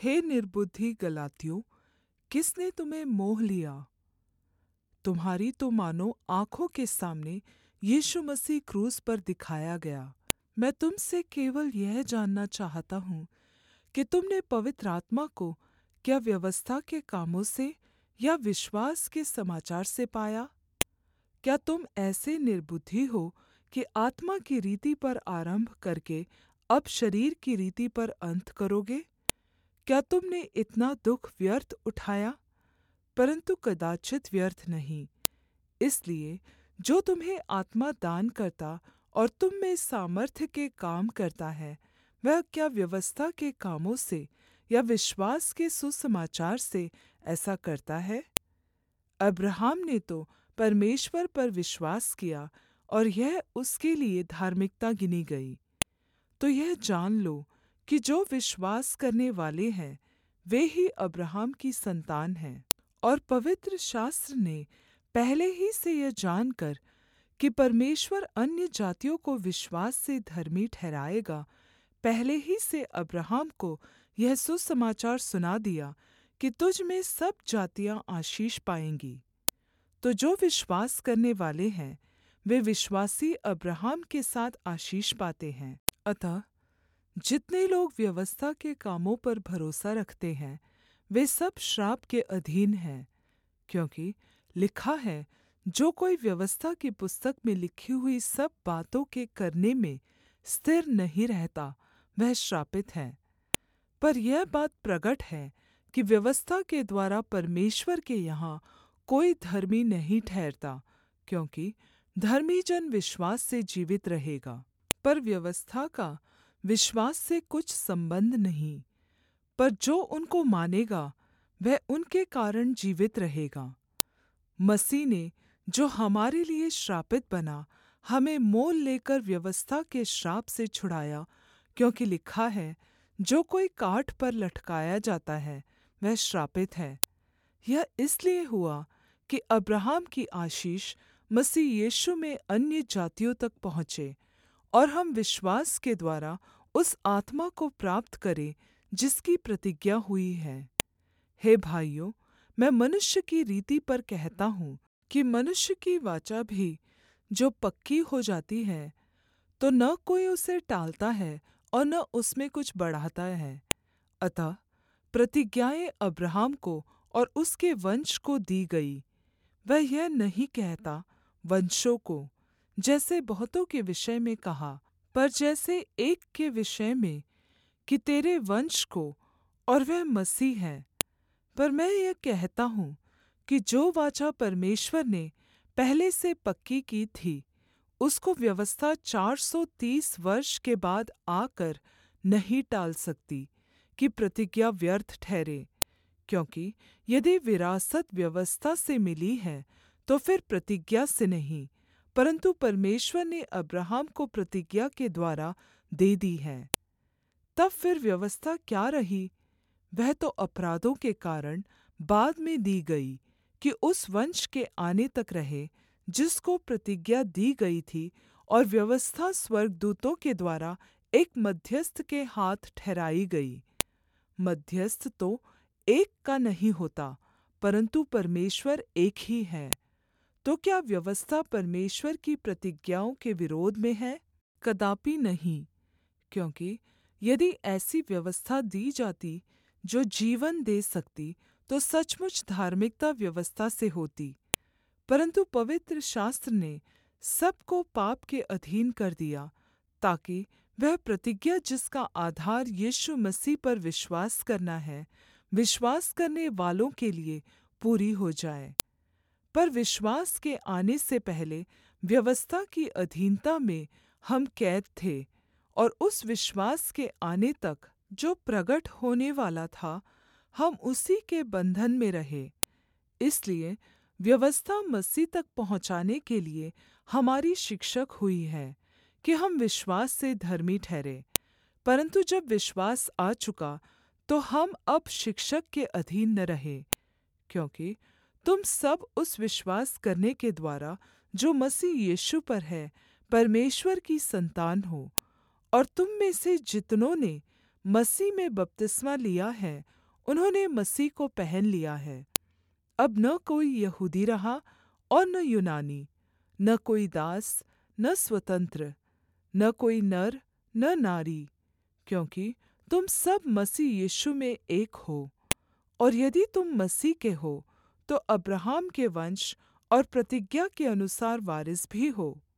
हे निर्बुद्धि गलातियों, किसने तुम्हें मोह लिया? तुम्हारी तो मानो आँखों के सामने यीशु मसीह क्रूस पर दिखाया गया। मैं तुमसे केवल यह जानना चाहता हूँ कि तुमने पवित्र आत्मा को क्या व्यवस्था के कामों से या विश्वास के समाचार से पाया? क्या तुम ऐसे निर्बुद्धि हो कि आत्मा की रीति पर आरंभ करके अब शरीर की रीति पर अंत करोगे? क्या तुमने इतना दुख व्यर्थ उठाया? परंतु कदाचित व्यर्थ नहीं। इसलिए जो तुम्हें आत्मा दान करता और तुम में सामर्थ्य के काम करता है, वह क्या व्यवस्था के कामों से या विश्वास के सुसमाचार से ऐसा करता है? अब्राहम ने तो परमेश्वर पर विश्वास किया और यह उसके लिए धार्मिकता गिनी गई। तो यह जान लो कि जो विश्वास करने वाले हैं, वे ही अब्राहम की संतान हैं। और पवित्र शास्त्र ने पहले ही से यह जानकर कि परमेश्वर अन्य जातियों को विश्वास से धर्मी ठहराएगा, पहले ही से अब्राहम को यह सुसमाचार सुना दिया कि तुझ में सब जातियाँ आशीष पाएंगी। तो जो विश्वास करने वाले हैं, वे विश्वासी अब्राहम के साथ आशीष पाते हैं। अतः जितने लोग व्यवस्था के कामों पर भरोसा रखते हैं, वे सब श्राप के अधीन हैं, क्योंकि लिखा है, जो कोई व्यवस्था की पुस्तक में लिखी हुई सब बातों के करने में स्थिर नहीं रहता, वह श्रापित है। पर यह बात प्रगट है कि व्यवस्था के द्वारा परमेश्वर के यहाँ कोई धर्मी नहीं ठहरता, क्योंकि धर्मी जन विश्वास से जीवित रहेगा। पर व्यवस्था का विश्वास से कुछ संबंध नहीं, पर जो उनको मानेगा वह उनके कारण जीवित रहेगा। मसीह ने, जो हमारे लिए श्रापित बना, हमें मोल लेकर व्यवस्था के श्राप से छुड़ाया, क्योंकि लिखा है, जो कोई काठ पर लटकाया जाता है वह श्रापित है। यह इसलिए हुआ कि अब्राहम की आशीष मसीह यीशु में अन्य जातियों तक पहुँचे और हम विश्वास के द्वारा उस आत्मा को प्राप्त करें जिसकी प्रतिज्ञा हुई है। हे भाइयों, मैं मनुष्य की रीति पर कहता हूँ कि मनुष्य की वाचा भी जो पक्की हो जाती है, तो न कोई उसे टालता है और न उसमें कुछ बढ़ाता है। अतः प्रतिज्ञाएँ अब्राहम को और उसके वंश को दी गई। वह यह नहीं कहता वंशों को, जैसे बहुतों के विषय में कहा, पर जैसे एक के विषय में कि तेरे वंश को, और वह मसीह है। पर मैं यह कहता हूँ कि जो वाचा परमेश्वर ने पहले से पक्की की थी, उसको व्यवस्था 430 वर्ष के बाद आकर नहीं टाल सकती कि प्रतिज्ञा व्यर्थ ठहरे। क्योंकि यदि विरासत व्यवस्था से मिली है, तो फिर प्रतिज्ञा से नहीं, परन्तु परमेश्वर ने अब्राहम को प्रतिज्ञा के द्वारा दे दी है। तब फिर व्यवस्था क्या रही? वह तो अपराधों के कारण बाद में दी गई कि उस वंश के आने तक रहे जिसको प्रतिज्ञा दी गई थी, और व्यवस्था स्वर्गदूतों के द्वारा एक मध्यस्थ के हाथ ठहराई गई। मध्यस्थ तो एक का नहीं होता, परन्तु परमेश्वर एक ही है। तो क्या व्यवस्था परमेश्वर की प्रतिज्ञाओं के विरोध में है? कदापि नहीं। क्योंकि यदि ऐसी व्यवस्था दी जाती जो जीवन दे सकती, तो सचमुच धार्मिकता व्यवस्था से होती। परन्तु पवित्र शास्त्र ने सबको पाप के अधीन कर दिया, ताकि वह प्रतिज्ञा जिसका आधार यीशु मसीह पर विश्वास करना है, विश्वास करने वालों के लिए पूरी हो जाए। पर विश्वास के आने से पहले व्यवस्था की अधीनता में हम कैद थे, और उस विश्वास के आने तक जो प्रगट होने वाला था, हम उसी के बंधन में रहे। इसलिए व्यवस्था मसीह तक पहुँचाने के लिए हमारी शिक्षक हुई है कि हम विश्वास से धर्मी ठहरे। परन्तु जब विश्वास आ चुका, तो हम अब शिक्षक के अधीन न रहे, क्योंकि तुम सब उस विश्वास करने के द्वारा जो मसीह यीशु पर है, परमेश्वर की संतान हो। और तुम में से जितनों ने मसीह में बपतिस्मा लिया है, उन्होंने मसीह को पहन लिया है। अब न कोई यहूदी रहा और न यूनानी, न कोई दास न स्वतंत्र, न कोई नर न नारी, क्योंकि तुम सब मसीह यीशु में एक हो। और यदि तुम मसीह के हो तो अब्राहम के वंश और प्रतिज्ञा के अनुसार वारिस भी हो।